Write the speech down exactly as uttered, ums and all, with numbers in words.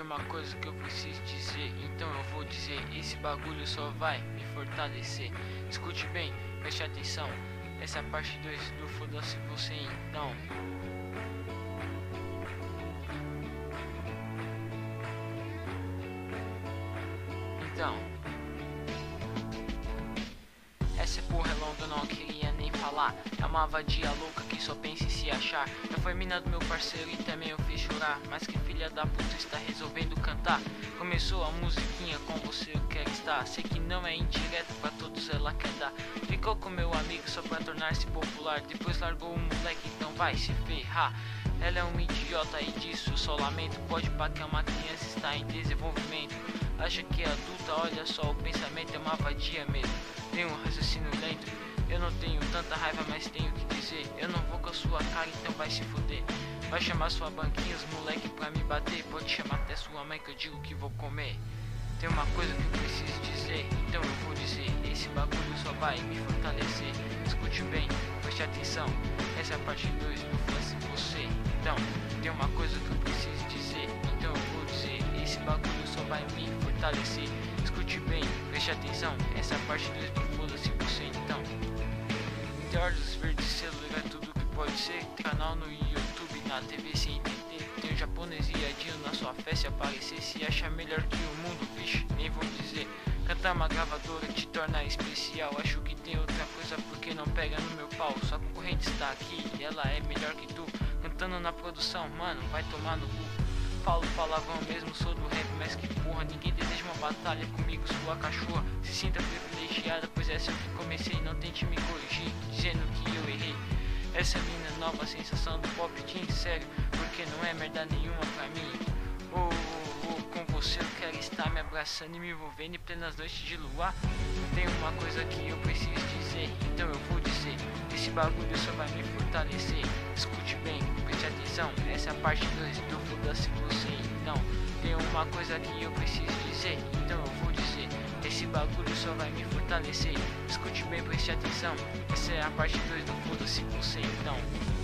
uma coisa que eu preciso dizer, então eu vou dizer. Esse bagulho só vai me fortalecer. Escute bem, preste atenção. Essa é a parte dois do Foda-se Você Então. Então, essa porra é longa, eu não queria nem falar. É uma vadia louca que só pensa em se achar. Já foi mina do meu parceiro e também eu fiz chorar. Mas que filha da puta está resolvendo cantar. Começou a musiquinha com você eu quero estar. Sei que não é indireto, pra todos ela quer dar. Ficou com meu amigo só pra tornar-se popular. Depois largou o moleque, então vai se ferrar. Ela é uma idiota e disso eu só lamento. Pode pá que é uma criança, está em desenvolvimento. Acha que é adulta, olha só, o pensamento é uma vadia mesmo. Tem um raciocínio lento. Eu não tenho tanta raiva, mas tenho que dizer. Eu não vou com a sua cara, então vai se fuder. Vai chamar sua banquinha, os moleque pra me bater. Pode chamar até sua mãe que eu digo que vou comer. Tem uma coisa que eu preciso dizer, então eu vou dizer. Esse bagulho só vai me fortalecer. Escute bem, preste atenção. Essa é a parte dois do Foda-se Você Então. Tem uma coisa que eu preciso dizer, então eu vou dizer. Esse bagulho só vai me fortalecer. Escute bem, preste atenção. Essa é a parte dois do Foda-se Você Então. Tem olhos verdes, celular, tudo que pode ser. Tem canal no YouTube, na T V sem entender. Tem um japonês viadinho na sua festa aparecer. Se acha melhor que o mundo, bicho, nem vou dizer. Cantar uma gravadora te torna especial. Acho que tem outra coisa porque não pega no meu pau. Sua concorrente está aqui e ela é melhor que tu. Cantando na produção, mano, vai tomar no cu. Falo palavrão mesmo, sou do rap, mas que porra. Ninguém deseja uma batalha comigo, sua cachorra. Se sinta privilegiada, pois essa eu que comecei. Não tente me corrigir, dizendo que eu errei. Essa é minha nova sensação do pop teen, sério, porque não é merda nenhuma pra mim. Oh, oh, oh, com você eu quero estar me abraçando e me envolvendo em plenas noites de luar. Tem uma coisa que eu preciso dizer, então eu vou dizer. Esse bagulho só vai me fortalecer. Escute bem, preste atenção. Essa é a parte dois do Foda-se Você Então. Tem uma coisa que eu preciso dizer, então eu vou dizer. Esse bagulho só vai me fortalecer. Escute bem, preste atenção. Essa é a parte dois do Foda-se Você Então.